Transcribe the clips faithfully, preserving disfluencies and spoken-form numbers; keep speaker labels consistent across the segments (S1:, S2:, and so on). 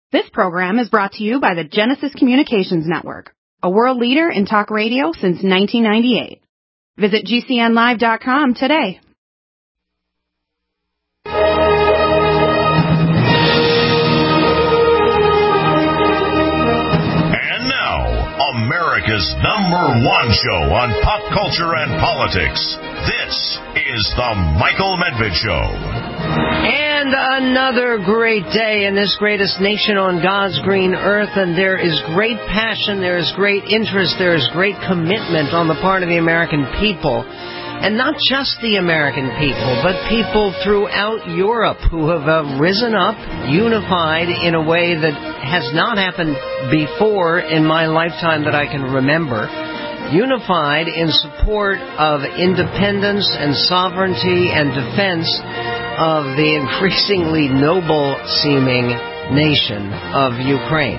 S1: This program is brought to you by the Genesis Communications Network, a world leader in talk radio since nineteen ninety-eight. Visit G C N live dot com today.
S2: And now, America's number one show on pop culture and politics. This is The Michael Medved Show.
S3: And another great day in this greatest nation on God's green earth, and there is great passion, there is great interest, there is great commitment on the part of the American people. And not just the American people, but people throughout Europe who have uh, risen up, unified in a way that has not happened before in my lifetime that I can remember. Unified in support of independence and sovereignty and defense of the increasingly noble-seeming nation of Ukraine.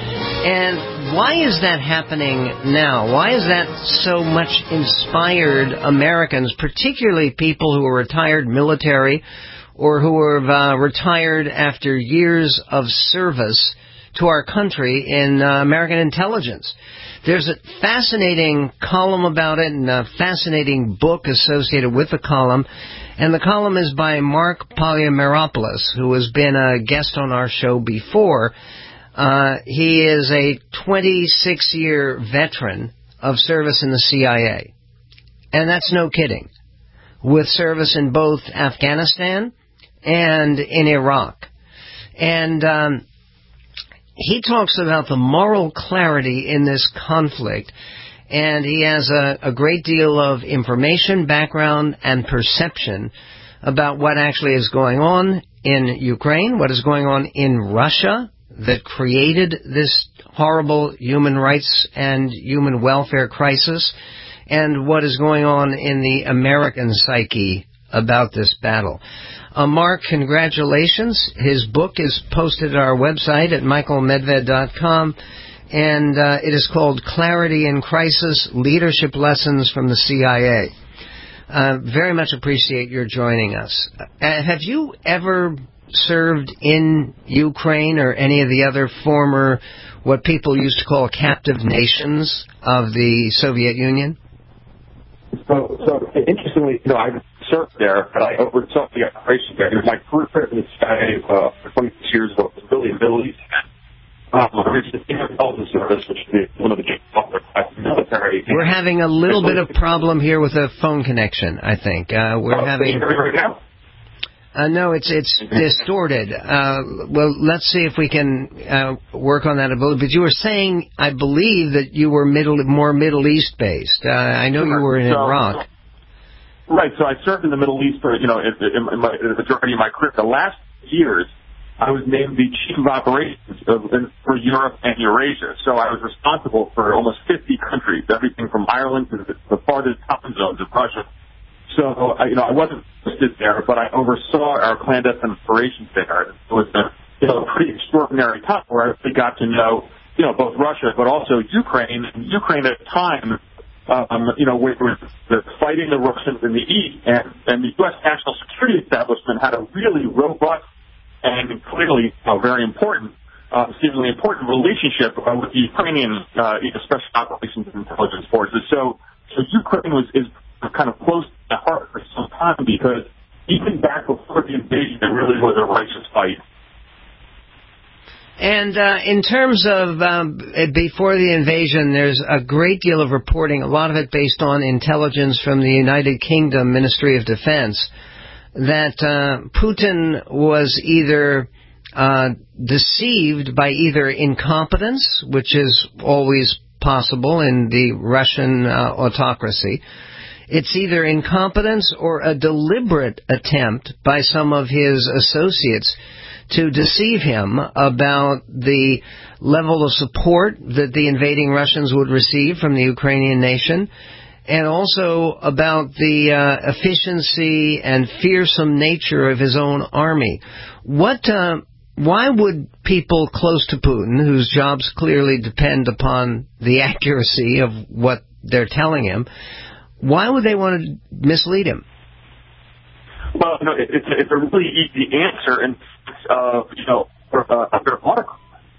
S3: And why is that happening now? Why is that so much inspired Americans, particularly people who are retired military or who have uh, retired after years of service to our country in uh, American intelligence? There's a fascinating column about it and a fascinating book associated with the column. And the column is by Mark Polymeropoulos, who has been a guest on our show before. Uh, he is a twenty-six year veteran of service in the C I A. And that's no kidding. With service in both Afghanistan and in Iraq. And um, he talks about the moral clarity in this conflict. And he has a, a great deal of information, background, and perception about what actually is going on in Ukraine, what is going on in Russia that created this horrible human rights and human welfare crisis, and what is going on in the American psyche about this battle. Uh, Mark, congratulations. His book is posted at our website at michael medved dot com. And uh, it is called Clarity in Crisis, Leadership Lessons from the C I A. Uh, very much appreciate your joining us. Uh, have you ever served in Ukraine or any of the other former, what people used to call captive nations of the Soviet Union?
S4: So, so interestingly, you know, I served there, but I oversaw the operation there. My career in the C I A uh, for twenty-six years ago was really in the Middle East. Um, intelligence service, which is one of the military.
S3: We're having a little bit of problem here with the phone connection, I think. Uh, we're
S4: oh,
S3: having.
S4: Can you hear me right now?
S3: Uh, no, it's it's distorted. Uh, well, let's see if we can uh, work on that a little bit. You were saying, I believe, that you were middle, more Middle East based. Uh, I know you were in
S4: so,
S3: Iraq.
S4: Right. So I served in the Middle East for you know in, in, my, in the majority of my career. The last years, I was named the chief of operations of, for Europe and Eurasia. So I was responsible for almost fifty countries, everything from Ireland to the, the farthest time zones of Russia. So, I, you know, I wasn't listed there, but I oversaw our clandestine operations there. It was a, you know, a pretty extraordinary time where I really got to know, you know, both Russia but also Ukraine. And Ukraine at the time, um, you know, we were fighting the Russians in the east, and, and the U S national security establishment had a really robust and clearly uh, very important, uh, seemingly important relationship uh, with the Ukrainian uh, you know, special operations and intelligence forces. So, so Ukraine was is kind of close to the heart for some time because even back before the invasion, it really was a righteous fight.
S3: And uh, in terms of um, before the invasion, there's a great deal of reporting, a lot of it based on intelligence from the United Kingdom Ministry of Defense, that uh, Putin was either uh, deceived by either incompetence, which is always possible in the Russian uh, autocracy. It's either incompetence or a deliberate attempt by some of his associates to deceive him about the level of support that the invading Russians would receive from the Ukrainian nation, and also about the uh, efficiency and fearsome nature of his own army. What, uh, why would people close to Putin, whose jobs clearly depend upon the accuracy of what they're telling him, why would they want to mislead him?
S4: Well, you know, it, it's, it's a really easy answer, and uh, you know, uh, their article.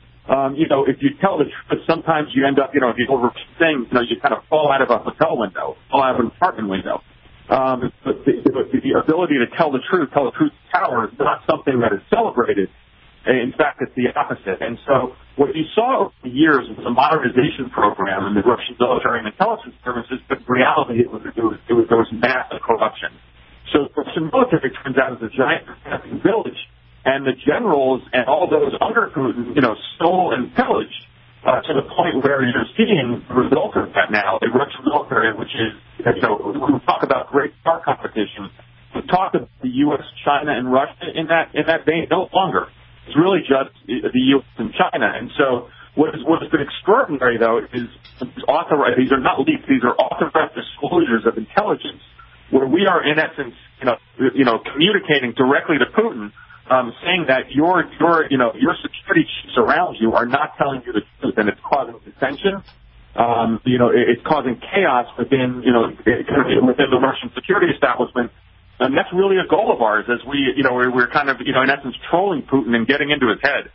S4: um, you know, if you tell the truth, sometimes you end up, you know, if you overreach things, you know, you kind of fall out of a hotel window, fall out of an apartment window. Um, but the, the, the ability to tell the truth, tell the truth to power is not something that is celebrated. In fact, it's the opposite. And so what you saw over the years was a modernization program in the Russian military and intelligence services, but in reality it was, it was, it was there was massive corruption. So the Russian military turns out as a giant village, and the generals and all those under Putin, you know, stole and pillaged uh, to the point where you're seeing the result of that now. The Russian military, which is, you know, when we talk about great star competition, we talk about the U S, China, and Russia in that in that vein no longer. It's really just the U S and China. And so what, is, what has been extraordinary, though, is authorized, these are not leaks, these are authorized disclosures of intelligence, where we are, in essence, you know, you know communicating directly to Putin, um, saying that your, your, you know, your security chiefs around you are not telling you the truth, and it's causing dissension. Um, you know, it, it's causing chaos within, you know, within the Russian security establishment. And that's really a goal of ours, as we, you know, we're, we're kind of, you know, in essence, trolling Putin and getting into his head.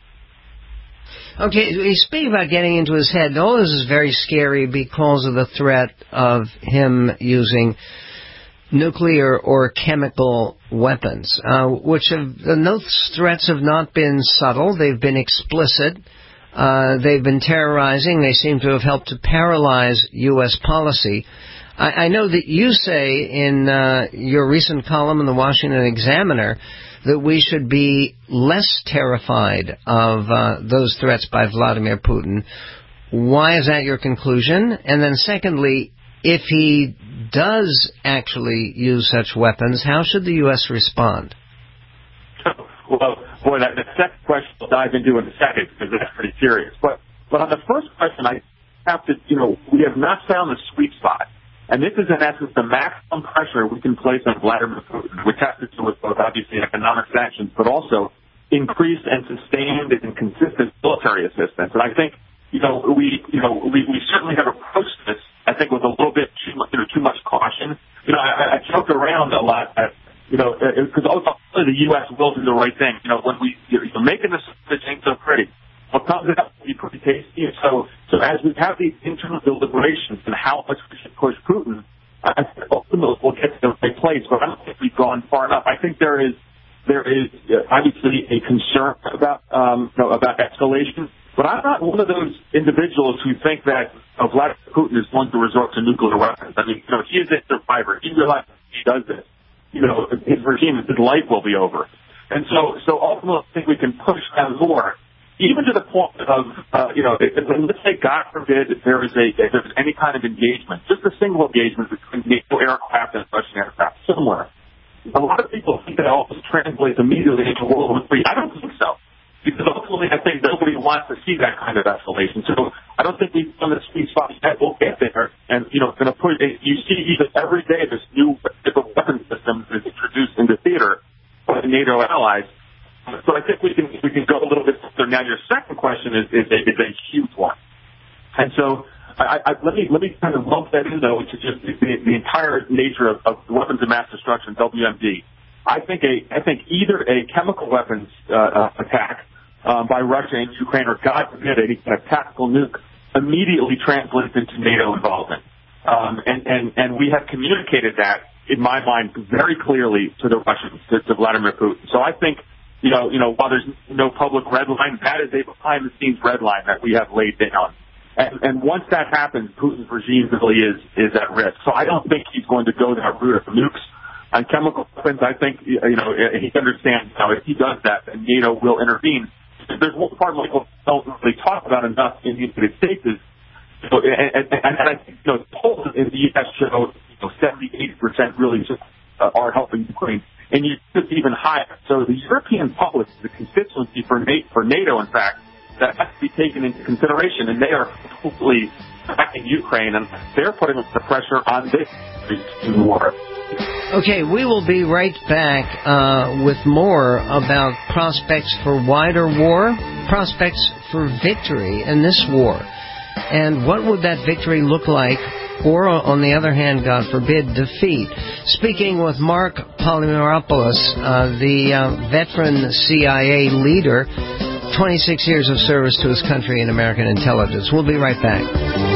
S3: Okay, speaking about getting into his head, all this is very scary because of the threat of him using nuclear or chemical weapons, uh, which have, those threats have not been subtle. They've been explicit. Uh, they've been terrorizing. They seem to have helped to paralyze U S policy. I, I know that you say in uh, your recent column in the Washington Examiner that we should be less terrified of uh, those threats by Vladimir Putin. Why is that your conclusion? And then secondly, if he does actually use such weapons, how should the U S respond?
S4: Well, boy, that, the second question we'll dive into in a second, because that's pretty serious. But, but on the first question, I have to, you know, we have not found the sweet spot. And this is, in essence, the maximum pressure we can place on Vladimir Putin, which has to do with both, obviously, economic sanctions, but also increased and sustained and consistent military assistance. And I think, you know, we, you know, we, we certainly have approached this, I think, with a little bit too much, you know, too much caution. You know, I, I joke around a lot that, you know, because ultimately the U S will do the right thing. You know, when we, you're making this thing so pretty, what comes out to be pretty tasty. So, so as we have these internal deliberations and how much we should push Putin, I think ultimately we'll get to the right place. But I don't think we've gone far enough. I think there is, there is obviously a concern about, um, you know, about escalation. But I'm not one of those individuals who think that uh, Vladimir Putin is going to resort to nuclear weapons. I mean, you know, he is a survivor. He realizes if he does this, you know, his regime, his life will be over. And so, so ultimately, I think we can push that more. Even to the point of, uh, you know, let's say, God forbid, if there is a, if there's any kind of engagement, just a single engagement between NATO aircraft and Russian aircraft somewhere. A lot of people think that all this translates immediately into World War Three. I don't think so. Because ultimately, I think nobody wants to see that kind of escalation. So I don't think we've done the sweet spot yet. We'll get there. And, you know, going to put, you see even every day this new different weapon system is introduced into theater by the NATO allies. So I think we can we can go a little bit further. Now, your second question is is a, is a huge one, and so I, I, let me let me kind of lump that in though to just the, the entire nature of, of weapons of mass destruction, W M D. I think a I think either a chemical weapons uh, attack um, by Russia and Ukraine, or God forbid, a, a tactical nuke, immediately translates into NATO involvement, um, and and and we have communicated that in my mind very clearly to the Russians, to, to Vladimir Putin. So I think. You know, you know, while there's no public red line, that is a behind-the-scenes red line that we have laid down. And, and once that happens, Putin's regime really is is at risk. So I don't think he's going to go that route of nukes. On chemical weapons, I think, you know, he understands how if he does that, then NATO will intervene. There's one part Michael don't really talk about enough in the United States is, you know, and, and, and I think, you know, polls in the U S show, you know, seventy, eighty percent really just uh, are helping Ukraine. And you could even higher. So the European public, the constituency for NATO, in fact, that has to be taken into consideration. And they are completely backing Ukraine, and they're putting the pressure on this war.
S3: Okay, we will be right back uh, with more about prospects for wider war, prospects for victory in this war. And what would that victory look like? Or, on the other hand, God forbid, defeat. Speaking with Mark Polymeropoulos, uh, the uh, veteran C I A leader twenty-six years of service to his country in American intelligence. We'll be right back.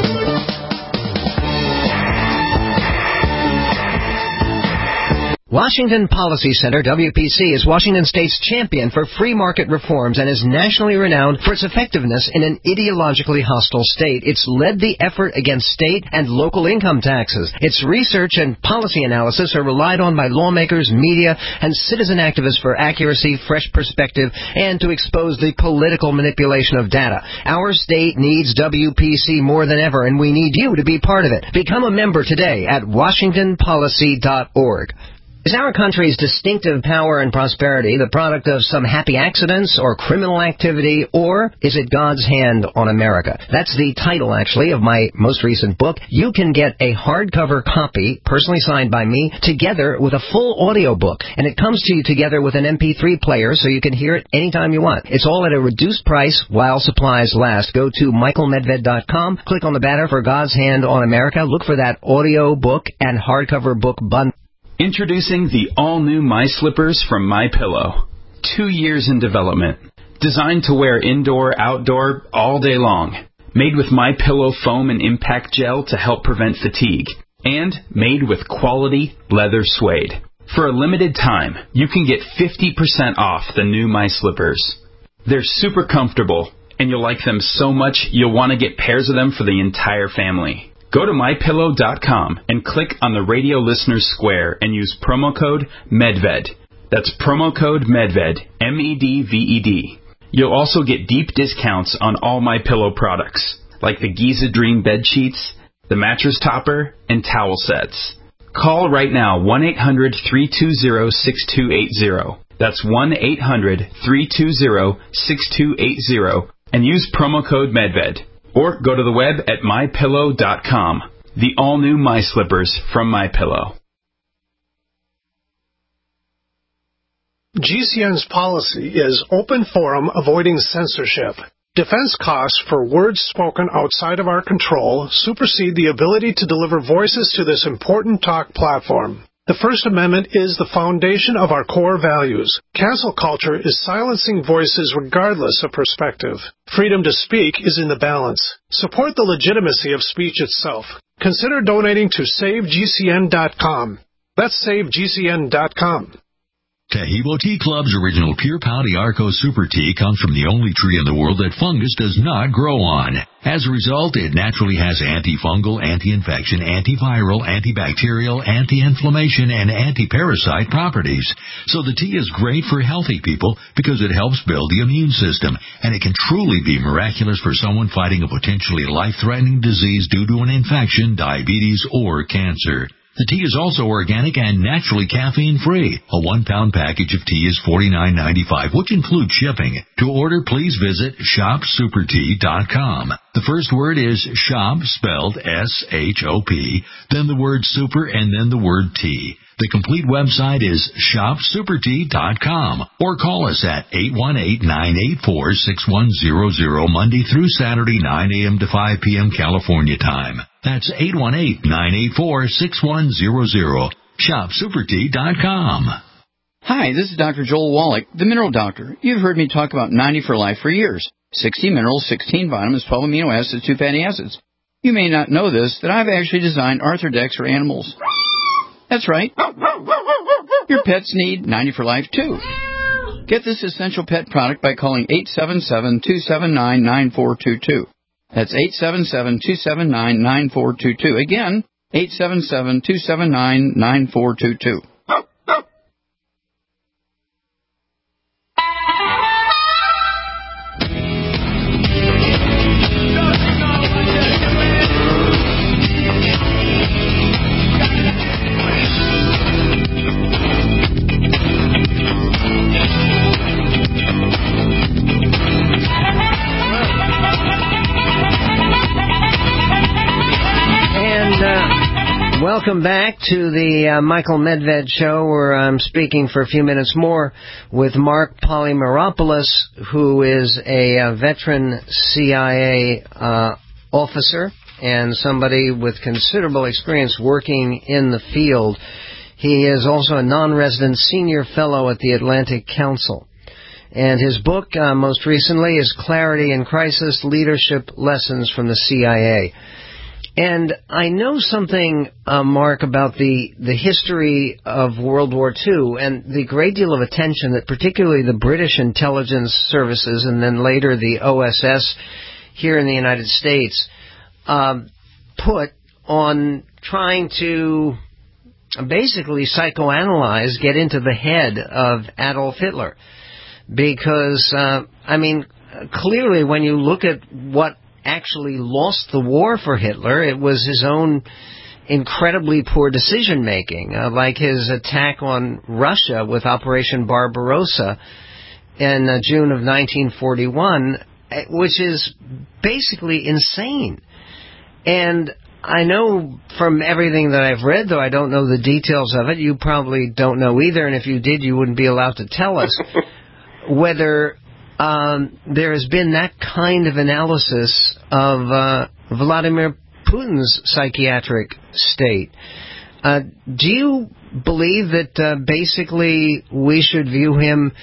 S3: Washington Policy Center, W P C, is Washington State's champion for free market reforms and is nationally renowned for its effectiveness in an ideologically hostile state. It's led the effort against state and local income taxes. Its research and policy analysis are relied on by lawmakers, media, and citizen activists for accuracy, fresh perspective, and to expose the political manipulation of data. Our state needs W P C more than ever, and we need you to be part of it. Become a member today at washington policy dot org. Is our country's distinctive power and prosperity the product of some happy accidents or criminal activity, or is it God's hand on America? That's the title, actually, of my most recent book. You can get a hardcover copy, personally signed by me, together with a full audio book, and it comes to you together with an M P three player so you can hear it anytime you want. It's all at a reduced price while supplies last. Go to michael medved dot com, click on the banner for God's Hand on America, look for that audio book and hardcover book bundle.
S5: Introducing the all-new My Slippers from MyPillow. Two years in development. Designed to wear indoor, outdoor, all day long. Made with MyPillow foam and impact gel to help prevent fatigue. And made with quality leather suede. For a limited time, you can get fifty percent off the new My Slippers. They're super comfortable, and you'll like them so much you'll want to get pairs of them for the entire family. Go to my pillow dot com and click on the radio listeners square and use promo code MEDVED. That's promo code MEDVED, M E D V E D. You'll also get deep discounts on all MyPillow products, like the Giza Dream bed sheets, the mattress topper, and towel sets. Call right now, one eight hundred, three two zero, six two eight zero. That's one eight hundred, three two zero, six two eight zero, and use promo code MEDVED. Or go to the web at my pillow dot com. The all-new My Slippers from MyPillow.
S6: G C N's policy is open forum avoiding censorship. Defense costs for words spoken outside of our control supersede the ability to deliver voices to this important talk platform. The First Amendment is the foundation of our core values. Cancel culture is silencing voices regardless of perspective. Freedom to speak is in the balance. Support the legitimacy of speech itself. Consider donating to save G C N dot com. That's save G C N dot com.
S7: Taheebo Tea Club's original Pure Pau d'Arco Super Tea comes from the only tree in the world that fungus does not grow on. As a result, it naturally has antifungal, anti-infection, antiviral, antibacterial, anti-inflammation, and anti-parasite properties. So the tea is great for healthy people because it helps build the immune system, and it can truly be miraculous for someone fighting a potentially life-threatening disease due to an infection, diabetes, or cancer. The tea is also organic and naturally caffeine-free. A one-pound package of tea is forty-nine ninety-five, which includes shipping. To order, please visit shop super tea dot com. The first word is shop, spelled S H O P, then the word super, and then the word tea. The complete website is shop super tea dot com, or call us at eight one eight, nine eight four, six one zero zero Monday through Saturday, nine a.m. to five p.m. California time. That's eight one eight, nine eight four, six one zero zero. shop super tea dot com.
S8: Hi, this is Doctor Joel Wallach, the Mineral Doctor. You've heard me talk about ninety for Life for years. sixty minerals, sixteen vitamins, twelve amino acids, two fatty acids. You may not know this, that I've actually designed Arthrodex for animals. That's right. Your pets need ninety for Life, too. Get this essential pet product by calling eight seven seven, two seven nine, nine four two two. That's eight seven seven, two seven nine, nine four two two. Again, eight seven seven, two seven nine, nine four two two.
S3: Welcome back to the uh, Michael Medved Show, where I'm speaking for a few minutes more with Mark Polymeropoulos, who is a uh, veteran C I A uh, officer and somebody with considerable experience working in the field. He is also a non-resident senior fellow at the Atlantic Council. And his book, uh, most recently, is Clarity in Crisis, Leadership Lessons from the C I A. And I know something, uh, Mark, about the, the history of World War Two and the great deal of attention that particularly the British intelligence services and then later the O S S here in the United States um, put on trying to basically psychoanalyze, get into the head of Adolf Hitler. Because, uh, I mean, clearly when you look at what actually lost the war for Hitler, it was his own incredibly poor decision-making, uh, like his attack on Russia with Operation Barbarossa in uh, June of nineteen forty-one, which is basically insane. And I know from everything that I've read, though I don't know the details of it, you probably don't know either, and if you did, you wouldn't be allowed to tell us, whether Um, there has been that kind of analysis of uh, Vladimir Putin's psychiatric state. Uh, do you believe that uh, basically we should view him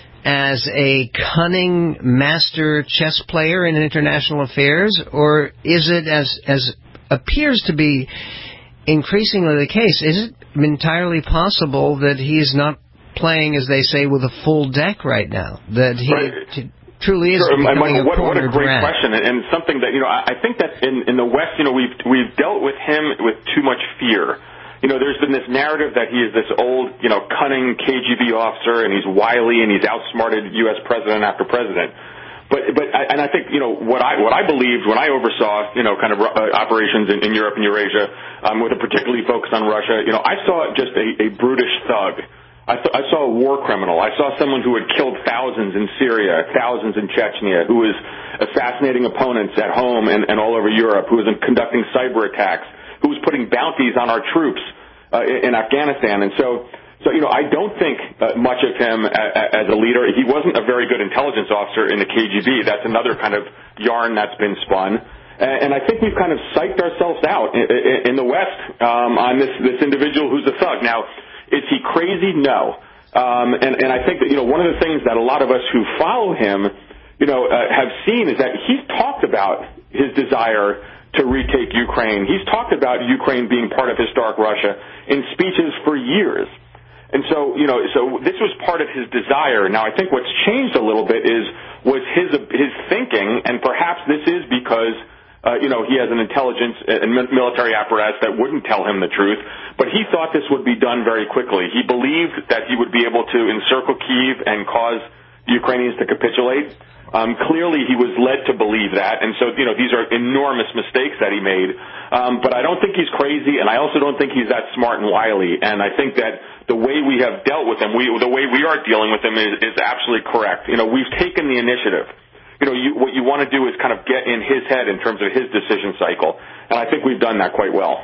S3: as a cunning master chess player in international affairs, or is it, as as appears to be increasingly the case, is it entirely possible that he's not playing, as they say, with a full deck right now, that he
S4: right.
S3: t- truly is
S4: sure.
S3: becoming
S4: Michael,
S3: a
S4: what, what a great
S3: rat.
S4: question, and, and something that, you know, I, I think that in, in the West, you know, we've we've dealt with him with too much fear. You know, there's been this narrative that he is this old, you know, cunning K G B officer, and he's wily, and he's outsmarted U S president after president. But but I, and I think, you know, what I what I believed when I oversaw, you know, kind of uh, operations in, in Europe and Eurasia, um, with a particularly focus on Russia, you know, I saw just a, a brutish thug. I, th- I saw a war criminal. I saw someone who had killed thousands in Syria, thousands in Chechnya, who was assassinating opponents at home and, and all over Europe, who was conducting cyber attacks, who was putting bounties on our troops uh, in, in Afghanistan. And so, so you know, I don't think uh, much of him a- as a leader. He wasn't a very good intelligence officer in the K G B. That's another kind of yarn that's been spun. And I think we've kind of psyched ourselves out in, in the West um, on this, this individual who's a thug. Now, is he crazy? No. Um, and, and I think that, you know, one of the things that a lot of us who follow him, you know, uh, have seen is that he's talked about his desire to retake Ukraine. He's talked about Ukraine being part of historic Russia in speeches for years. And so, you know, so this was part of his desire. Now, I think what's changed a little bit is, was his, his thinking, and perhaps this is because Uh, you know, he has an intelligence and military apparatus that wouldn't tell him the truth, but he thought this would be done very quickly. He believed that he would be able to encircle Kyiv and cause the Ukrainians to capitulate. Um, clearly, he was led to believe that, and so, you know, these are enormous mistakes that he made. Um, but I don't think he's crazy, and I also don't think he's that smart and wily. And I think that the way we have dealt with him, we, the way we are dealing with him is, is absolutely correct. You know, we've taken the initiative. You know, you, what you want to do is kind of get in his head in terms of his decision cycle. And I think we've done that quite well.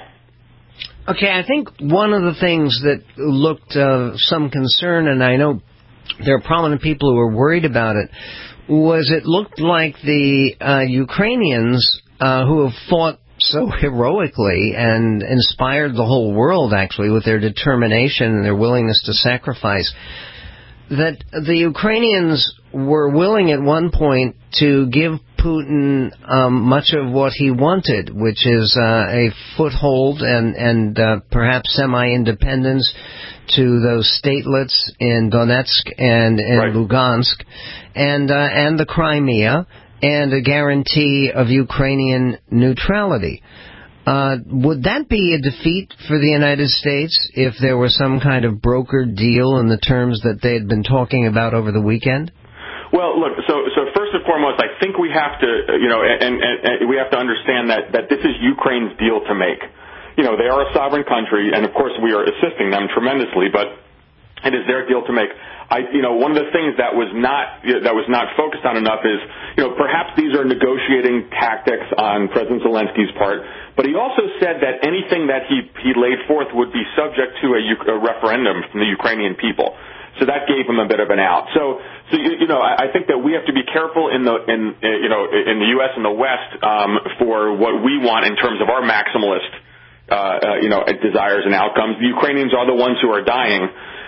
S3: Okay, I think one of the things that looked uh, some concern, and I know there are prominent people who are worried about it, was it looked like the uh, Ukrainians uh, who have fought so heroically and inspired the whole world, actually, with their determination and their willingness to sacrifice, that the Ukrainians were willing at one point to give Putin um, much of what he wanted, which is uh, a foothold and, and uh, perhaps semi-independence to those statelets in Donetsk and in right. Lugansk, and, uh, and the Crimea, and a guarantee of Ukrainian neutrality. Uh, would that be a defeat for the United States if there were some kind of brokered deal in the terms that they had been talking about over the weekend?
S4: Well, look, so so first and foremost, I think we have to, you know, and, and, and we have to understand that, that this is Ukraine's deal to make. You know, they are a sovereign country, and of course we are assisting them tremendously, but it is their deal to make. I, you know, one of the things that was not that was not focused on enough is, you know, perhaps these are negotiating tactics on President Zelensky's part, but he also said that anything that he he laid forth would be subject to a, a referendum from the Ukrainian people. So that gave him a bit of an out. So, so you, you know, I, I think that we have to be careful in the in uh, you know in the U S and the West um, for what we want in terms of our maximalist uh, uh, you know desires and outcomes. The Ukrainians are the ones who are dying.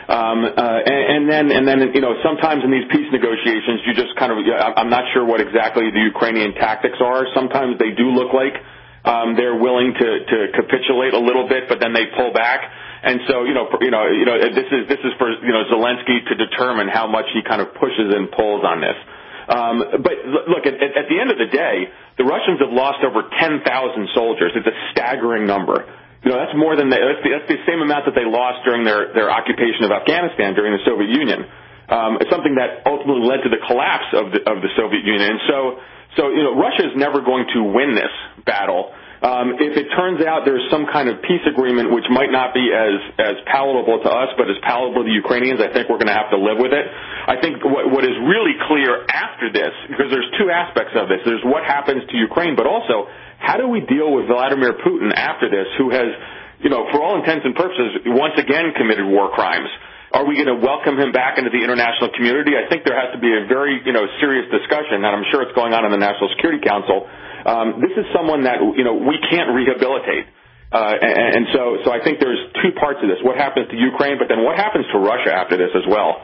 S4: Um, uh, and, and then, and then, you know, sometimes in these peace negotiations, you just kind of, I'm not sure what exactly the Ukrainian tactics are. Sometimes they do look like um, they're willing to, to capitulate a little bit, but then they pull back. And so, you know, you know, you know, this is this is for you know Zelensky to determine how much he kind of pushes and pulls on this. Um, but look, at, at the end of the day, the Russians have lost over ten thousand soldiers. It's a staggering number. You know, that's more than the, that's, the, that's the same amount that they lost during their, their occupation of Afghanistan during the Soviet Union. Um, it's something that ultimately led to the collapse of the, of the Soviet Union. And so, so, you know, Russia is never going to win this battle. Um, if it turns out there's some kind of peace agreement which might not be as, as palatable to us, but as palatable to the Ukrainians, I think we're going to have to live with it. I think what, what is really clear after this, because there's two aspects of this. There's what happens to Ukraine, but also how do we deal with Vladimir Putin after this, who has, you know, for all intents and purposes, once again committed war crimes? Are we going to welcome him back into the international community? I think there has to be a very, you know, serious discussion, and I'm sure it's going on in the National Security Council. Um, this is someone that, you know, we can't rehabilitate. Uh, and, and so, so I think there's two parts of this. What happens to Ukraine, but then what happens to Russia after this as well?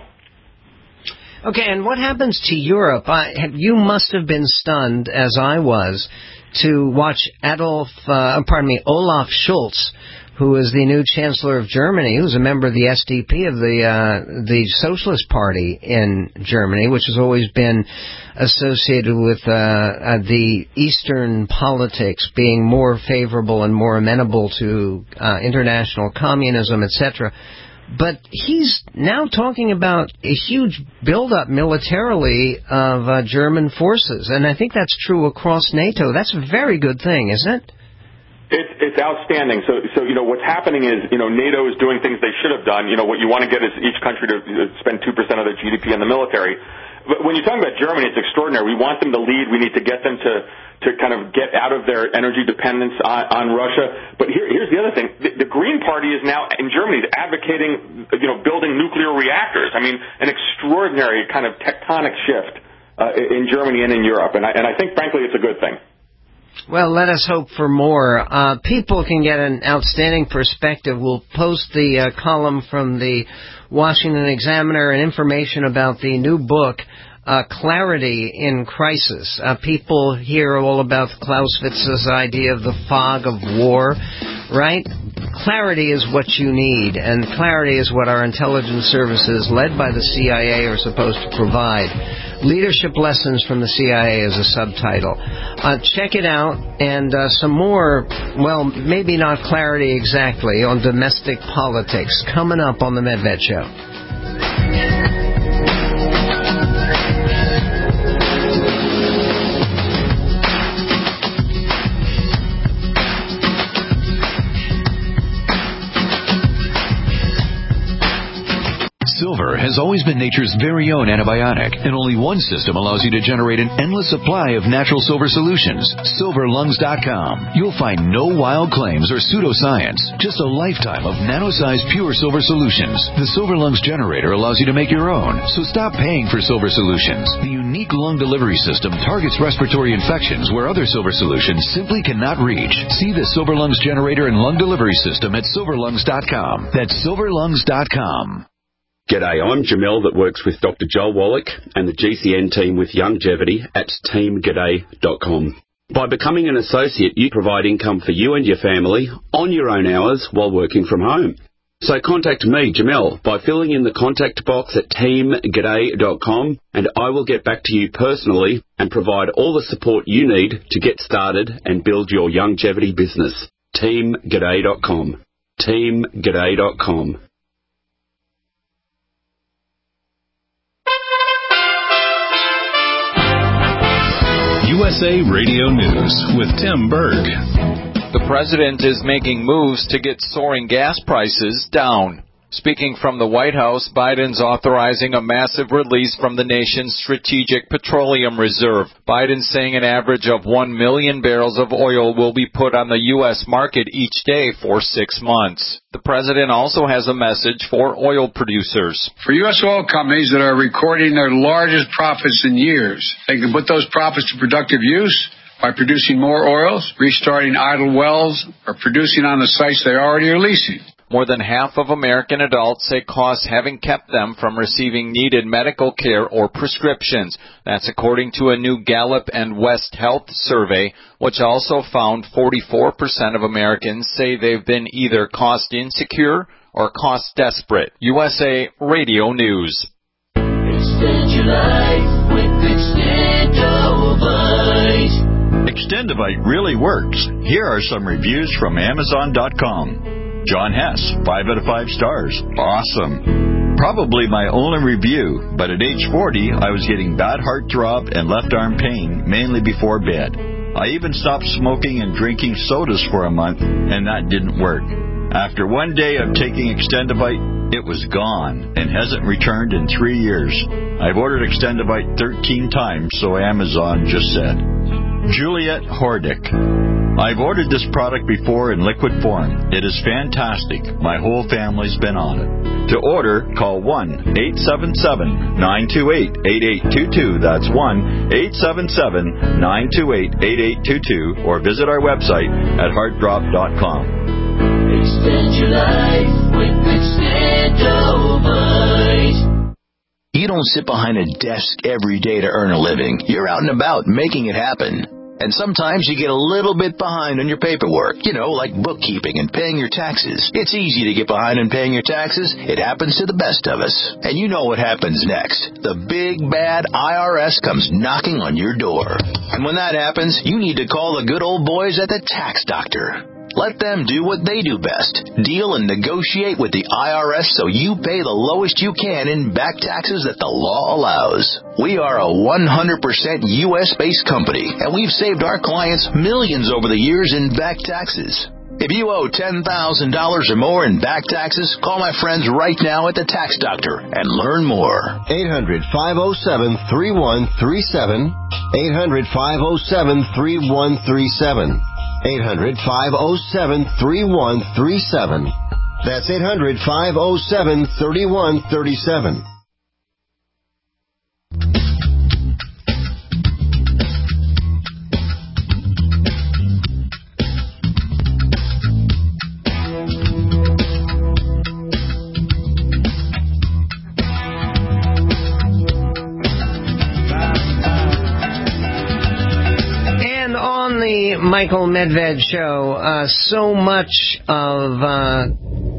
S3: Okay, and what happens to Europe? I, you must have been stunned, as I was, to watch Adolf, uh, pardon me, Olaf Scholz, who is the new Chancellor of Germany, who's a member of the S D P, of the uh, the Socialist Party in Germany, which has always been associated with uh, uh, the Eastern politics being more favorable and more amenable to uh, international communism, et cetera. But he's now talking about a huge buildup militarily of uh, German forces, and I think that's true across NATO. That's a very good thing, isn't it?
S4: It's, it's outstanding. So, so, you know, what's happening is, you know, NATO is doing things they should have done. You know, what you want to get is each country to spend two percent of their G D P in the military. But when you're talking about Germany, it's extraordinary. We want them to lead. We need to get them to, to kind of get out of their energy dependence on, on Russia. But here, here's the other thing. The, the Green Party is now in Germany advocating, you know, building nuclear reactors. I mean, an extraordinary kind of tectonic shift uh, in Germany and in Europe. And I, and I think, frankly, it's a good thing.
S3: Well, let us hope for more. Uh, people can get an outstanding perspective. We'll post the uh, column from the Washington Examiner and information about the new book, uh, Clarity in Crisis. Uh, people hear all about Clausewitz's idea of the fog of war, right? Clarity is what you need, and clarity is what our intelligence services, led by the C I A, are supposed to provide. Leadership Lessons from the C I A is a subtitle. Uh, check it out, and uh, some more, well, maybe not clarity exactly, on domestic politics coming up on the Medved Show.
S7: Silver has always been nature's very own antibiotic, and only one system allows you to generate an endless supply of natural silver solutions. silver lungs dot com. You'll find no wild claims or pseudoscience, just a lifetime of nano-sized pure silver solutions. The Silver Lungs generator allows you to make your own, so stop paying for silver solutions. The unique lung delivery system targets respiratory infections where other silver solutions simply cannot reach. See the Silver Lungs generator and lung delivery system at silver lungs dot com. That's silver lungs dot com.
S9: G'day, I'm Jamel that works with Doctor Joel Wallach and the G C N team with Longevity at team g'day dot com. By becoming an associate, you provide income for you and your family on your own hours while working from home. So contact me, Jamel, by filling in the contact box at team g'day dot com, and I will get back to you personally and provide all the support you need to get started and build your longevity business. team g'day dot com. team g'day dot com.
S10: U S A Radio News with Tim Berg.
S11: The president is making moves to get soaring gas prices down. Speaking from the White House, Biden's authorizing a massive release from the nation's strategic petroleum reserve. Biden's saying an average of one million barrels of oil will be put on the U S market each day for six months. The president also has a message for oil producers.
S12: For U S oil companies that are recording their largest profits in years, they can put those profits to productive use by producing more oils, restarting idle wells, or producing on the sites they already are leasing.
S11: More than half of American adults say costs haven't kept them from receiving needed medical care or prescriptions. That's according to a new Gallup and West Health survey, which also found forty-four percent of Americans say they've been either cost insecure or cost desperate. U S A Radio News.
S13: Extend your life with Extendovite. Extendovite really works. Here are some reviews from Amazon dot com. John Hess, five out of five stars. Awesome. Probably my only review, but at age forty, I was getting bad heartthrob and left arm pain, mainly before bed. I even stopped smoking and drinking sodas for a month, and that didn't work. After one day of taking Extendovite, it was gone and hasn't returned in three years. I've ordered Extendovite thirteen times, so Amazon just said. Juliet Hordick. I've ordered this product before in liquid form. It is fantastic. My whole family's been on it. To order, call one eight seven seven, nine two eight, eight eight two two. That's one eight seven seven, nine two eight, eight eight two two, or visit our website at heartdrop dot com.
S14: Extend your life with Extendovite. You don't sit behind a desk every day to earn a living. You're out and about making it happen. And sometimes you get a little bit behind on your paperwork, you know, like bookkeeping and paying your taxes. It's easy to get behind on paying your taxes. It happens to the best of us. And you know what happens next. The big, bad I R S comes knocking on your door. And when that happens, you need to call the good old boys at the Tax Doctor. Let them do what they do best. Deal and negotiate with the I R S so you pay the lowest you can in back taxes that the law allows. We are a one hundred percent U S-based company, and we've saved our clients millions over the years in back taxes. If you owe ten thousand dollars or more in back taxes, call my friends right now at the Tax Doctor and learn more.
S15: eight hundred, five oh seven, three one three seven. eight hundred, five oh seven, three one three seven. eight hundred, five oh seven, three one three seven. That's eight hundred, five oh seven, three one three seven.
S3: Michael Medved Show, uh, so much of uh,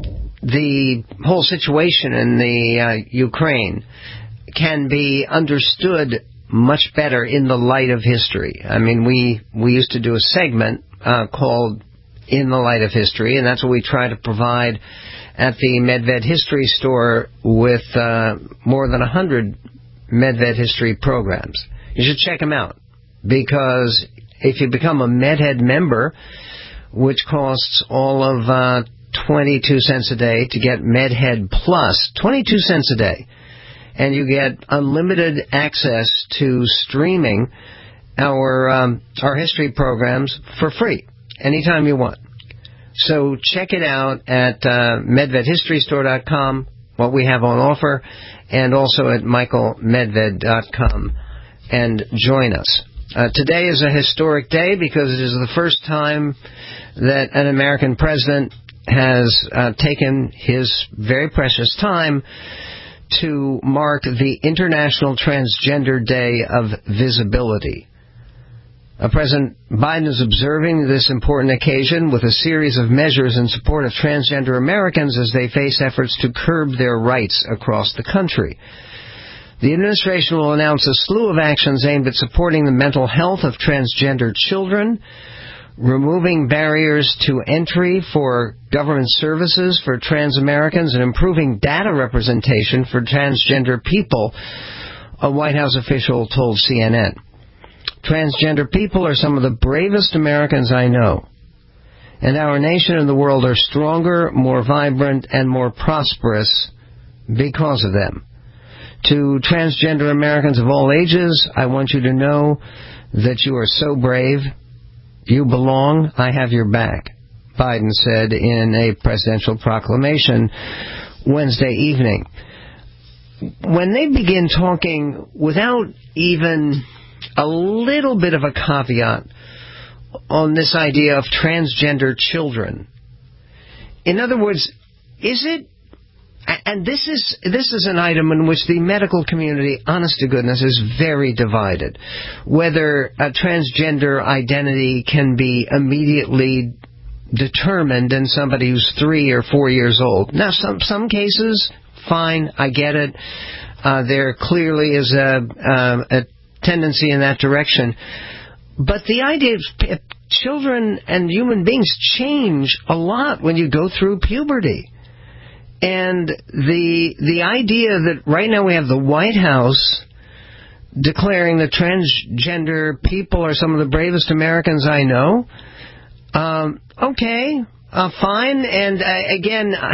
S3: the whole situation in the uh, Ukraine can be understood much better in the light of history. I mean, we, we used to do a segment uh, called In the Light of History, and that's what we try to provide at the Medved History Store with uh, more than one hundred Medved History programs. You should check them out, because if you become a MedHead member, which costs all of uh, twenty-two cents a day to get MedHead Plus, twenty-two cents a day, and you get unlimited access to streaming our um, our history programs for free anytime you want. So check it out at uh, medved history store dot com, what we have on offer, and also at michael medved dot com, and join us. Uh, today is a historic day because it is the first time that an American president has uh, taken his very precious time to mark the International Transgender Day of Visibility. Uh, President Biden is observing this important occasion with a series of measures in support of transgender Americans as they face efforts to curb their rights across the country. The administration will announce a slew of actions aimed at supporting the mental health of transgender children, removing barriers to entry for government services for trans Americans, and improving data representation for transgender people, a White House official told C N N. Transgender people are some of the bravest Americans I know, and our nation and the world are stronger, more vibrant, and more prosperous because of them. To transgender Americans of all ages, I want you to know that you are so brave. You belong. I have your back, Biden said in a presidential proclamation Wednesday evening. When they begin talking without even a little bit of a caveat on this idea of transgender children, in other words, is it, and this is this is an item in which the medical community, honest to goodness, is very divided. Whether a transgender identity can be immediately determined in somebody who's three or four years old. Now, some some cases, fine, I get it. Uh, there clearly is a, uh, a tendency in that direction. But the idea of children and human beings change a lot when you go through puberty. And the the idea that right now we have the White House declaring that transgender people are some of the bravest Americans I know, um, okay, uh, fine. And uh, again, uh,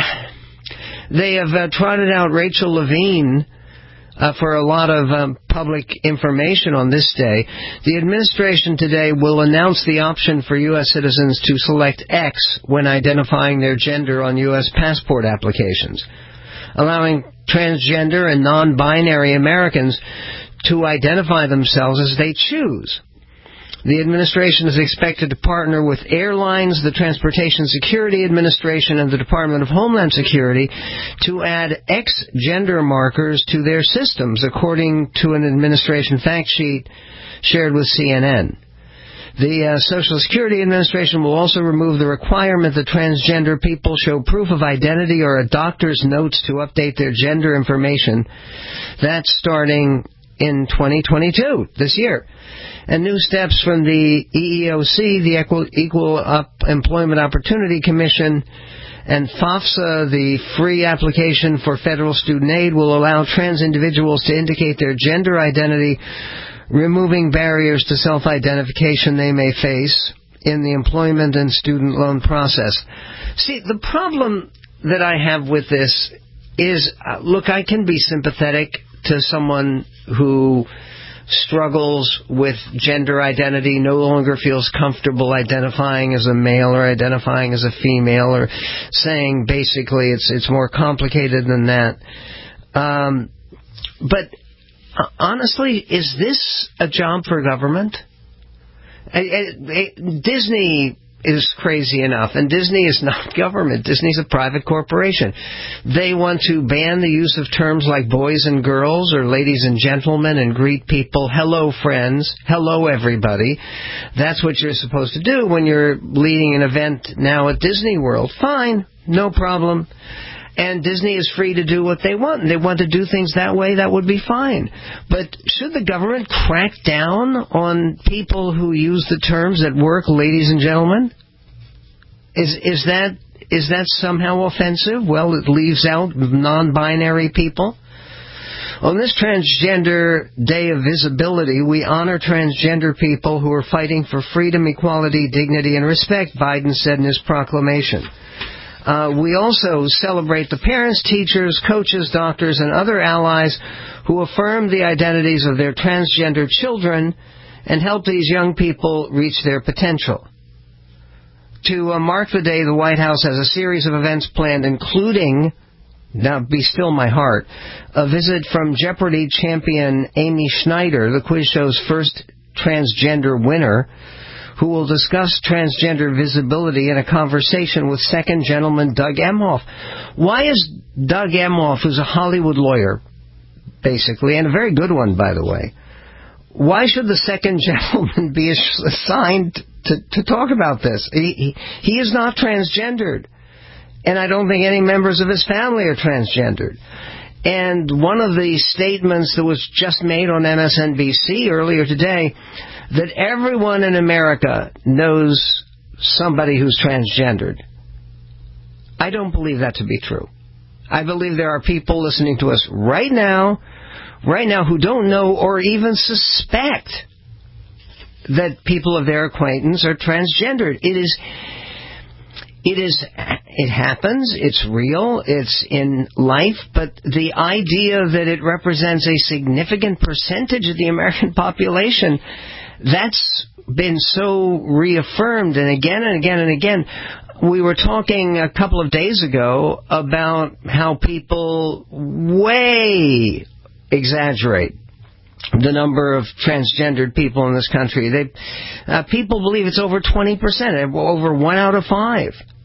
S3: they have uh, trotted out Rachel Levine Uh, for a lot of um, public information on this day. The administration today will announce the option for U S citizens to select X when identifying their gender on U S passport applications, allowing transgender and non-binary Americans to identify themselves as they choose. The administration is expected to partner with airlines, the Transportation Security Administration, and the Department of Homeland Security to add X gender markers to their systems, according to an administration fact sheet shared with C N N. The uh, Social Security Administration will also remove the requirement that transgender people show proof of identity or a doctor's notes to update their gender information. That's starting in twenty twenty-two, this year. And new steps from the E E O C, the Equal, Equal Up Employment Opportunity Commission, and FAFSA, the free application for federal student aid, will allow trans individuals to indicate their gender identity, removing barriers to self-identification they may face in the employment and student loan process. See, the problem that I have with this is, uh, look, I can be sympathetic to someone who struggles with gender identity, no longer feels comfortable identifying as a male or identifying as a female, or saying basically it's it's more complicated than that. Um, but uh, honestly, is this a job for government? I, I, I, Disney is crazy enough, and Disney is not government. Disney's a private corporation. They want to ban the use of terms like boys and girls or ladies and gentlemen and greet people, hello friends, hello everybody. That's what you're supposed to do when you're leading an event now at Disney World. Fine, no problem. And Disney is free to do what they want. And they want to do things that way, that would be fine. But should the government crack down on people who use the terms at work, ladies and gentlemen? Is is that is that somehow offensive? Well, it leaves out non-binary people. On this Transgender Day of Visibility, we honor transgender people who are fighting for freedom, equality, dignity, and respect, Biden said in his proclamation. Uh, we also celebrate the parents, teachers, coaches, doctors, and other allies who affirm the identities of their transgender children and help these young people reach their potential. To uh, mark the day, the White House has a series of events planned, including, now be still my heart, a visit from Jeopardy champion Amy Schneider, the quiz show's first transgender winner, who will discuss transgender visibility in a conversation with second gentleman Doug Emhoff. Why is Doug Emhoff, who's a Hollywood lawyer, basically, and a very good one, by the way, why should the second gentleman be assigned to, to talk about this? He, he, he is not transgendered, and I don't think any members of his family are transgendered. And one of the statements that was just made on M S N B C earlier today, that everyone in America knows somebody who's transgendered. I don't believe that to be true. I believe there are people listening to us right now, right now who don't know or even suspect that people of their acquaintance are transgendered. It is, it is, it happens, it's real, it's in life, but the idea that it represents a significant percentage of the American population, that's been so reaffirmed, and again and again and again. We were talking a couple of days ago about how people way exaggerate the number of transgendered people in this country. They, uh, people believe it's over twenty percent, over one out of five.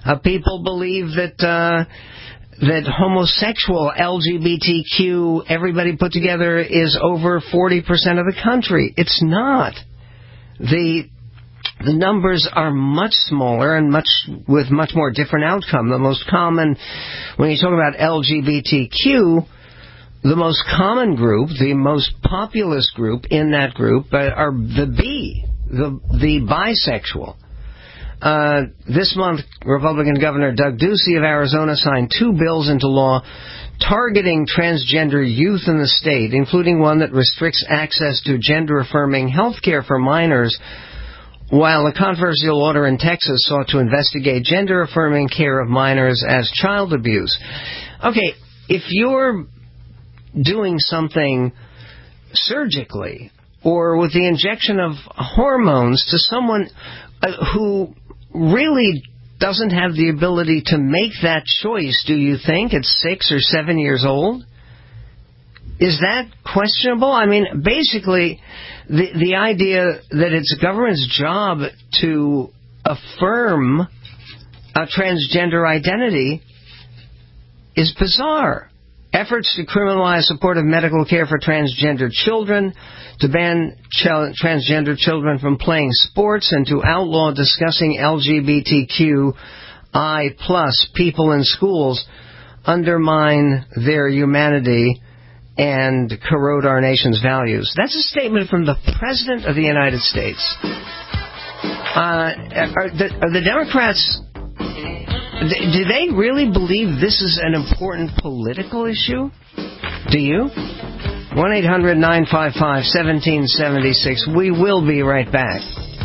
S3: Uh, people believe that uh, that homosexual, L G B T Q, everybody put together is over forty percent of the country. It's not. The the numbers are much smaller and much with much more different outcome. The most common, when you talk about L G B T Q, the most common group, the most populous group in that group uh, are the B, the the bisexual. Uh, this month, Republican Governor Doug Ducey of Arizona signed two bills into law targeting transgender youth in the state, including one that restricts access to gender-affirming health care for minors, while a controversial order in Texas sought to investigate gender-affirming care of minors as child abuse. Okay, if you're doing something surgically or with the injection of hormones to someone uh, who really doesn't have the ability to make that choice, do you think, at six or seven years old? Is that questionable? I mean, basically, the the idea that it's the government's job to affirm a transgender identity is bizarre. Efforts to criminalize supportive medical care for transgender children, to ban ch- transgender children from playing sports, and to outlaw discussing L G B T Q I plus people in schools undermine their humanity and corrode our nation's values. That's a statement from the President of the United States. Uh, are, the, are the Democrats... Do they really believe this is an important political issue? Do you? one eight hundred nine five five one seven seven six. We will be right back.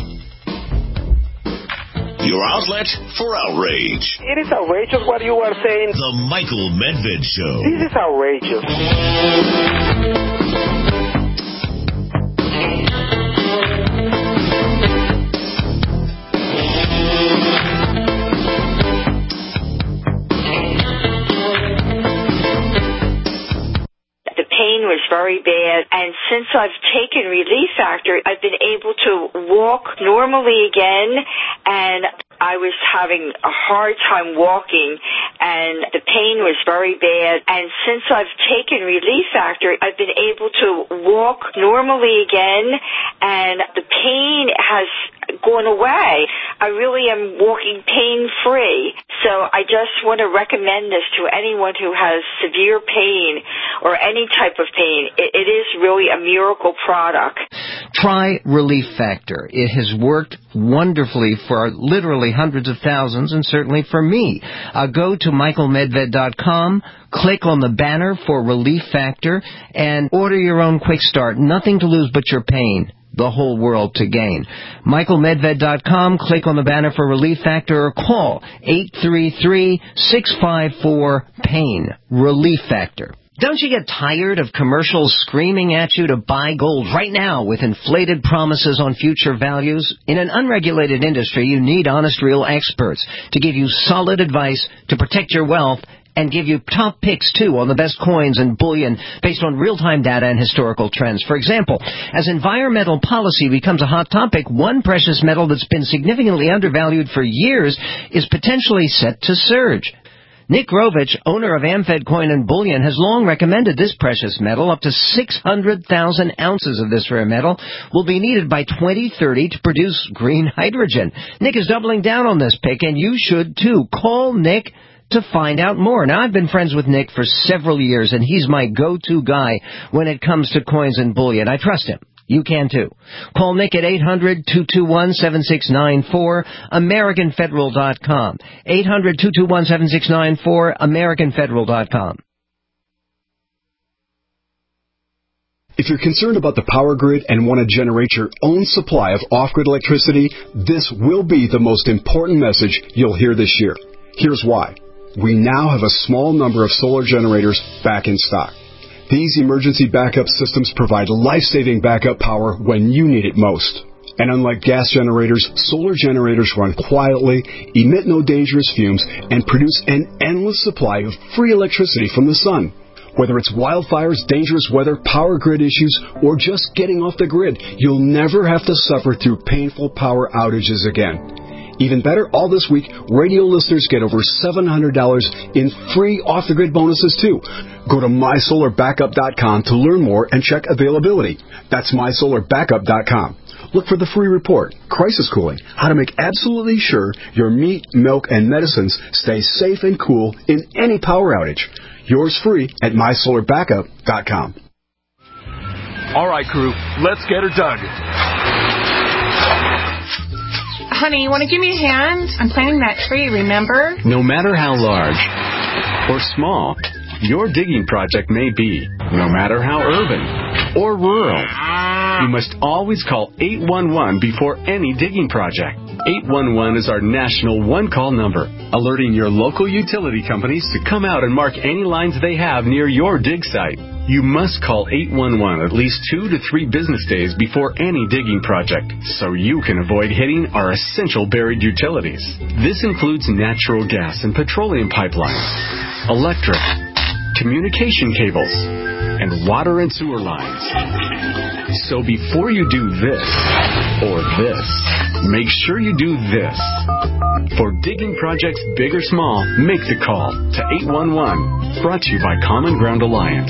S2: Your outlet for outrage.
S16: It is outrageous what you are saying.
S2: The Michael Medved Show.
S16: This is outrageous.
S17: Pain was very bad, and since I've taken Relief Factor, I've been able to walk normally again, and I was having a hard time walking, and the pain was very bad, and since I've taken Relief Factor, I've been able to walk normally again, and the pain has gone away. I really am walking pain-free, so I just want to recommend this to anyone who has severe pain or any type of pain. It, it is really a miracle product.
S3: Try Relief Factor. It has worked wonderfully for literally hundreds of thousands, and certainly for me. Uh, go to michael medved dot com, click on the banner for Relief Factor, and order your own quick start. Nothing to lose but your pain. The whole world to gain. michael medved dot com, click on the banner for Relief Factor, or call eight three three, six five four, PAIN. Relief Factor. Don't you get tired of commercials screaming at you to buy gold right now with inflated promises on future values? In an unregulated industry, you need honest, real experts to give you solid advice to protect your wealth and give you top picks, too, on the best coins and bullion based on real-time data and historical trends. For example, as environmental policy becomes a hot topic, one precious metal that's been significantly undervalued for years is potentially set to surge. Nick Rovich, owner of Amfed Coin and Bullion, has long recommended this precious metal. Up to six hundred thousand ounces of this rare metal will be needed by twenty thirty to produce green hydrogen. Nick is doubling down on this pick, and you should too. Call Nick to find out more. Now, I've been friends with Nick for several years, and he's my go-to guy when it comes to coins and bullion. I trust him. You can too. Call Nick at eight hundred, two two one, seven six nine four, American Federal dot com. eight hundred, two two one, seven six nine four, American Federal dot com.
S18: If you're concerned about the power grid and want to generate your own supply of off-grid electricity, this will be the most important message you'll hear this year. Here's why. We now have a small number of solar generators back in stock. These emergency backup systems provide life-saving backup power when you need it most. And unlike gas generators, solar generators run quietly, emit no dangerous fumes, and produce an endless supply of free electricity from the sun. Whether it's wildfires, dangerous weather, power grid issues, or just getting off the grid, you'll never have to suffer through painful power outages again. Even better, all this week, radio listeners get over seven hundred dollars in free off-the-grid bonuses, too. Go to my solar backup dot com to learn more and check availability. That's my solar backup dot com. Look for the free report, Crisis Cooling, how to make absolutely sure your meat, milk, and medicines stay safe and cool in any power outage. Yours free at my solar backup dot com.
S19: All right, crew, let's get her dug.
S20: Honey, you want to give me a hand? I'm planting that tree, remember?
S21: No matter how large or small your digging project may be, no matter how urban or rural, you must always call eight one one before any digging project. eight one one is our national one-call number, alerting your local utility companies to come out and mark any lines they have near your dig site. You must call eight one one at least two to three business days before any digging project, so you can avoid hitting our essential buried utilities. This includes natural gas and petroleum pipelines, electric, communication cables, and water and sewer lines. So before you do this or this, make sure you do this. For digging projects big or small, make the call to eight one one. Brought to you by Common Ground Alliance.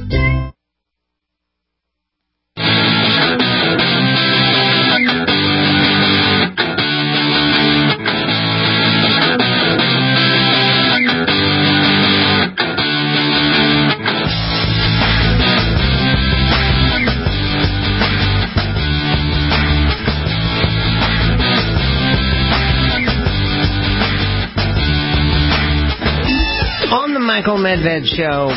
S3: Michael Medved Show,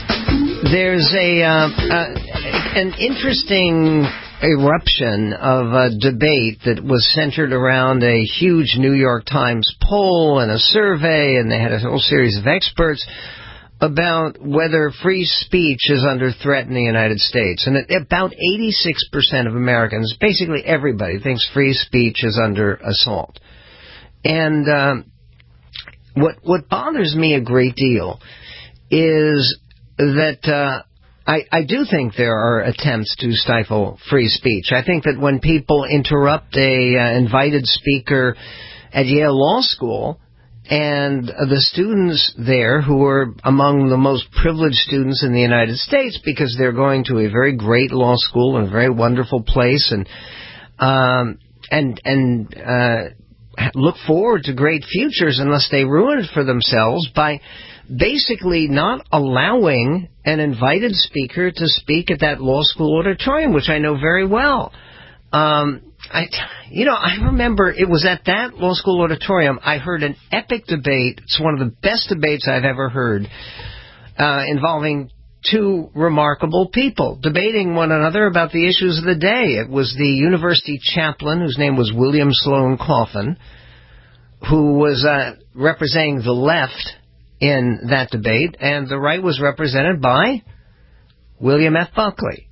S3: there's a uh, uh, an interesting eruption of a debate that was centered around a huge New York Times poll and a survey, and they had a whole series of experts about whether free speech is under threat in the United States. And about eighty-six percent of Americans, basically everybody, thinks free speech is under assault. And um, What what bothers me a great deal is that uh, I, I do think there are attempts to stifle free speech. I think that when people interrupt a uh, invited speaker at Yale Law School, and uh, the students there, who are among the most privileged students in the United States because they're going to a very great law school and a very wonderful place, and um, and and uh, look forward to great futures unless they ruin it for themselves by basically not allowing an invited speaker to speak at that law school auditorium, which I know very well. Um, I, you know, I remember it was at that law school auditorium I heard an epic debate. It's one of the best debates I've ever heard, uh, involving two remarkable people debating one another about the issues of the day. It was the university chaplain, whose name was William Sloane Coffin, who was uh, representing the left in that debate, and the right was represented by William F. Buckley.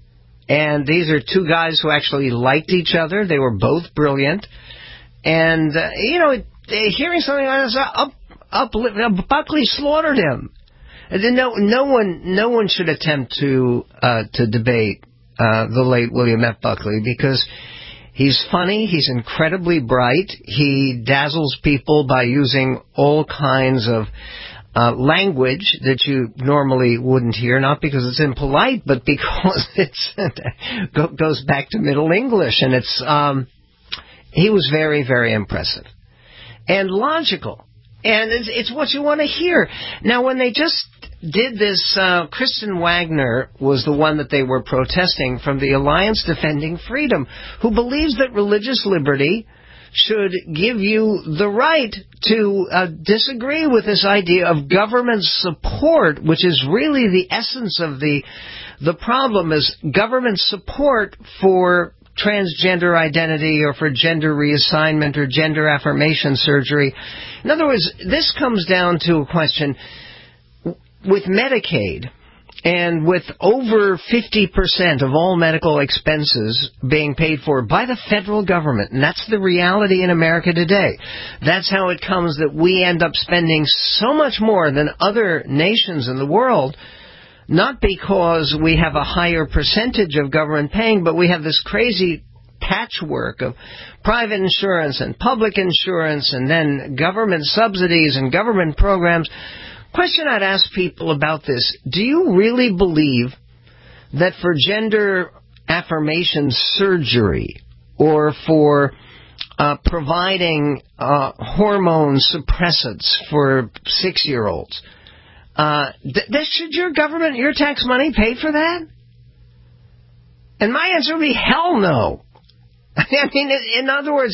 S3: And these are two guys who actually liked each other. They were both brilliant. And, uh, you know, hearing something like this, up, up, up, Buckley slaughtered him. And no, no one, no one should attempt to uh, to debate uh, the late William F. Buckley, because he's funny, he's incredibly bright, he dazzles people by using all kinds of uh, language that you normally wouldn't hear, not because it's impolite, but because it's it goes back to Middle English, and it's um, he was very, very impressive and logical, and it's, it's what you want to hear. Now, when they just did this, uh, Kristen Wagner was the one that they were protesting, from the Alliance Defending Freedom, who believes that religious liberty should give you the right to uh, disagree with this idea of government support, which is really the essence of the the problem, is government support for transgender identity or for gender reassignment or gender affirmation surgery. In other words, this comes down to a question. With Medicaid, and with over fifty percent of all medical expenses being paid for by the federal government, and that's the reality in America today. That's how it comes that we end up spending so much more than other nations in the world, not because we have a higher percentage of government paying, but we have this crazy patchwork of private insurance and public insurance and then government subsidies and government programs. Question I'd ask people about this: do you really believe that for gender affirmation surgery or for uh, providing uh, hormone suppressants for six-year-olds, uh, th- th- should your government, your tax money pay for that? And my answer would be hell no. I mean, in other words,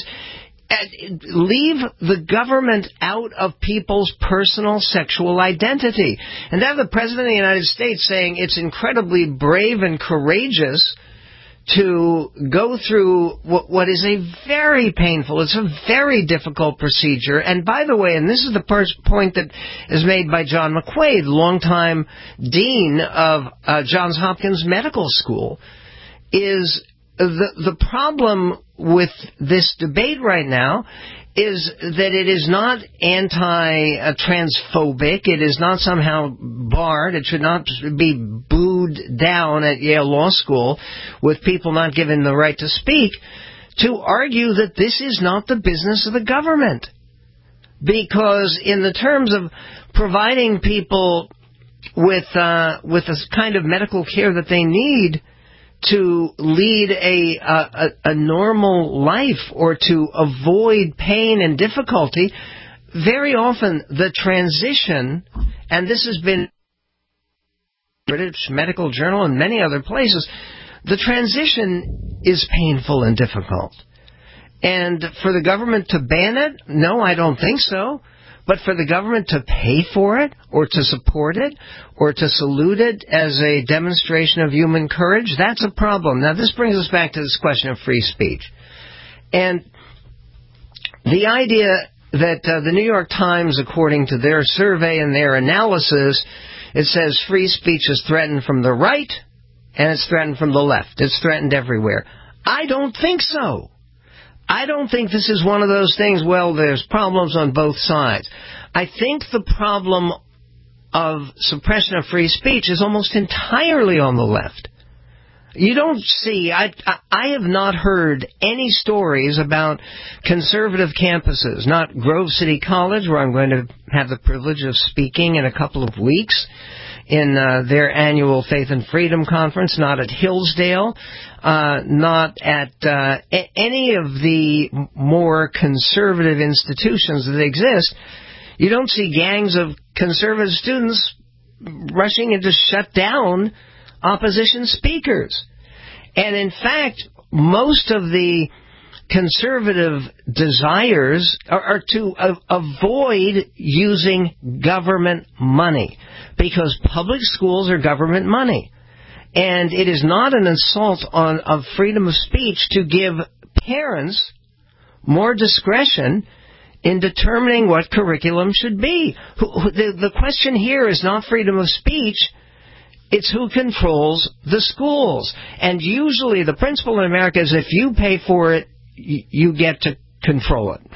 S3: leave the government out of people's personal sexual identity. And to have the President of the United States saying it's incredibly brave and courageous to go through what is a very painful, it's a very difficult procedure. And by the way, and this is the first point that is made by John McQuaid, longtime dean of uh, Johns Hopkins Medical School, is the the problem with this debate right now is that it is not anti-transphobic. It is not somehow barred. It should not be booed down at Yale Law School with people not given the right to speak, to argue that this is not the business of the government. Because in the terms of providing people with uh, with the kind of medical care that they need to lead a, a a normal life or to avoid pain and difficulty, very often the transition, and this has been British Medical Journal and many other places, the transition is painful and difficult. And for the government to ban it, no, I don't think so. But for the government to pay for it, or to support it, or to salute it as a demonstration of human courage, that's a problem. Now, this brings us back to this question of free speech. And the idea that uh, the New York Times, according to their survey and their analysis, it says free speech is threatened from the right, and it's threatened from the left. It's threatened everywhere. I don't think so. I don't think this is one of those things, well, there's problems on both sides. I think the problem of suppression of free speech is almost entirely on the left. You don't see, I, I have not heard any stories about conservative campuses, not Grove City College, where I'm going to have the privilege of speaking in a couple of weeks in uh, their annual Faith and Freedom Conference, not at Hillsdale, uh, not at uh, a- any of the more conservative institutions that exist. You don't see gangs of conservative students rushing in to shut down opposition speakers. And in fact, most of the conservative desires are, are to uh, avoid using government money, because public schools are government money. And it is not an assault on of freedom of speech to give parents more discretion in determining what curriculum should be. The, the question here is not freedom of speech. It's who controls the schools. And usually the principle in America is if you pay for it, you get to control it.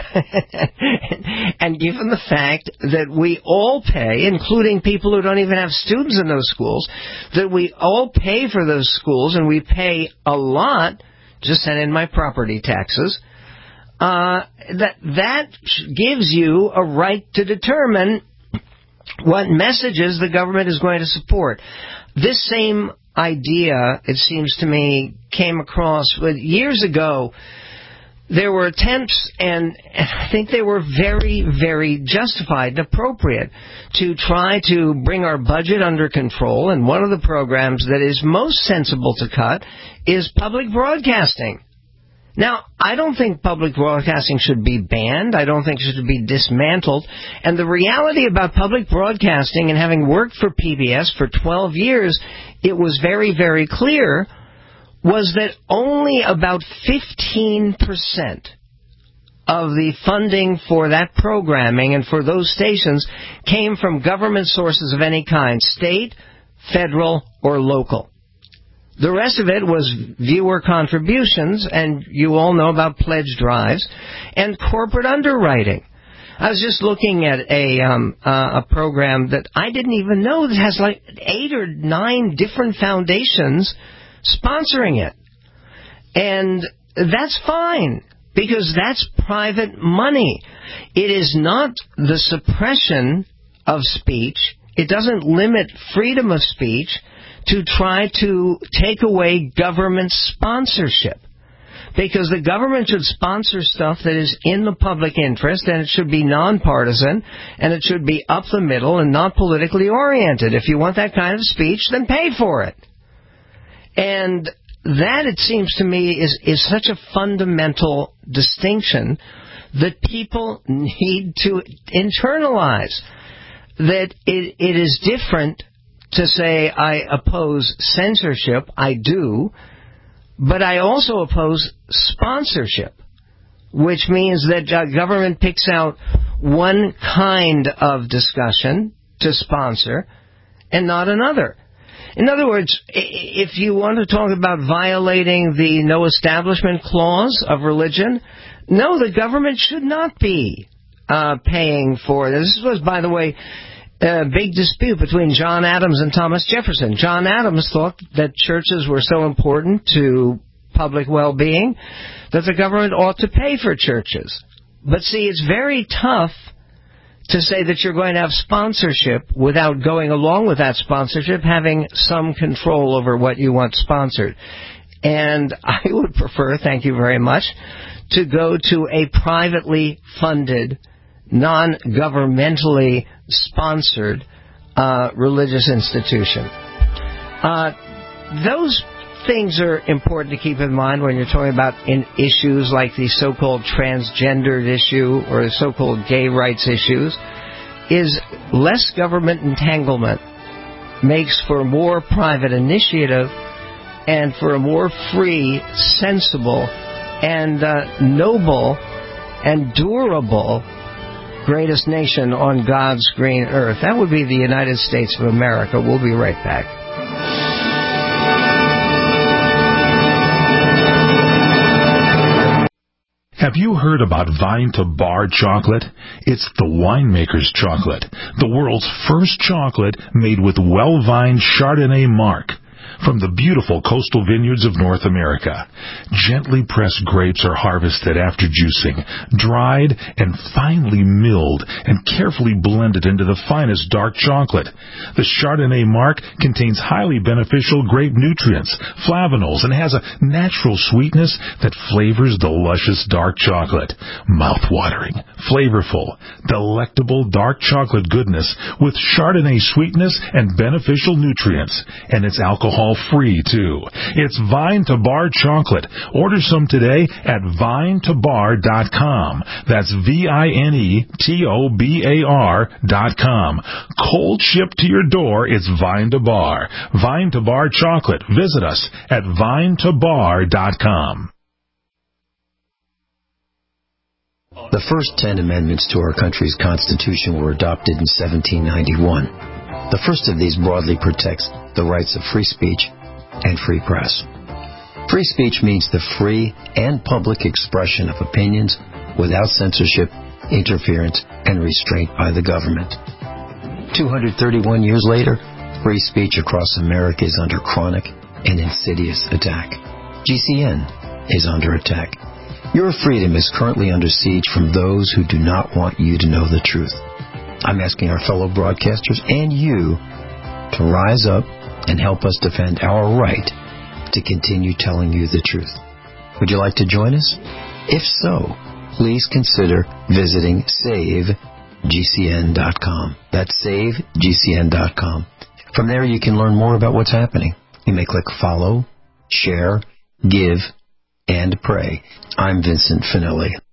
S3: And given the fact that we all pay, including people who don't even have students in those schools, that we all pay for those schools, and we pay a lot, just send in my property taxes, uh, that that gives you a right to determine what messages the government is going to support. This same idea, it seems to me, came across with years ago. There were attempts, and I think they were very, very justified and appropriate, to try to bring our budget under control. And one of the programs that is most sensible to cut is public broadcasting. Now, I don't think public broadcasting should be banned. I don't think it should be dismantled. And the reality about public broadcasting, and having worked for P B S for twelve years, it was very, very clear, was that only about fifteen percent of the funding for that programming and for those stations came from government sources of any kind, state, federal, or local. The rest of it was viewer contributions, and you all know about pledge drives, and corporate underwriting. I was just looking at a um, uh, a program that I didn't even know that has like eight or nine different foundations sponsoring it. And that's fine, because that's private money. It is not the suppression of speech. It doesn't limit freedom of speech to try to take away government sponsorship. Because the government should sponsor stuff that is in the public interest, and it should be nonpartisan, and it should be up the middle and not politically oriented. If you want that kind of speech, then pay for it. And that, it seems to me, is, is such a fundamental distinction that people need to internalize. That it, it is different to say, I oppose censorship, I do, but I also oppose sponsorship, which means that uh, government picks out one kind of discussion to sponsor and not another. In other words, if you want to talk about violating the no establishment clause of religion, no, the government should not be uh, paying for this. This was, by the way, a big dispute between John Adams and Thomas Jefferson. John Adams thought that churches were so important to public well-being that the government ought to pay for churches. But see, it's very tough to say that you're going to have sponsorship without going along with that sponsorship, having some control over what you want sponsored. And I would prefer, thank you very much, to go to a privately funded, non-governmentally sponsored uh, religious institution. Uh, those things are important to keep in mind when you're talking about in issues like the so-called transgendered issue or the so-called gay rights issues, is less government entanglement makes for more private initiative and for a more free, sensible, and uh, noble and durable greatest nation on God's green earth. That would be the United States of America. We'll be right back.
S1: Have you heard about Vine to Bar chocolate? It's the winemaker's chocolate, the world's first chocolate made with well-vined Chardonnay marc from the beautiful coastal vineyards of North America. Gently pressed grapes are harvested after juicing, dried and finely milled and carefully blended into the finest dark chocolate. The Chardonnay marc contains highly beneficial grape nutrients, flavanols, and has a natural sweetness that flavors the luscious dark chocolate. Mouth-watering, flavorful, delectable dark chocolate goodness with Chardonnay sweetness and beneficial nutrients. And it's alcohol free too. It's Vine to Bar chocolate. Order some today at vine to bar dot com. That's V I N E T O B A R dot com. Cold shipped to your door, it's Vine to Bar. Vine to Bar chocolate. Visit us at vine to bar dot com.
S22: The first ten amendments to our country's Constitution were adopted in seventeen ninety-one. The first of these broadly protects the rights of free speech and free press. Free speech means the free and public expression of opinions without censorship, interference, and restraint by the government. two hundred thirty-one years later, free speech across America is under chronic and insidious attack. G C N is under attack. Your freedom is currently under siege from those who do not want you to know the truth. I'm asking our fellow broadcasters and you to rise up and help us defend our right to continue telling you the truth. Would you like to join us? If so, please consider visiting save G C N dot com. That's save G C N dot com. From there, you can learn more about what's happening. You may click follow, share, give, and pray. I'm Vincent Finelli.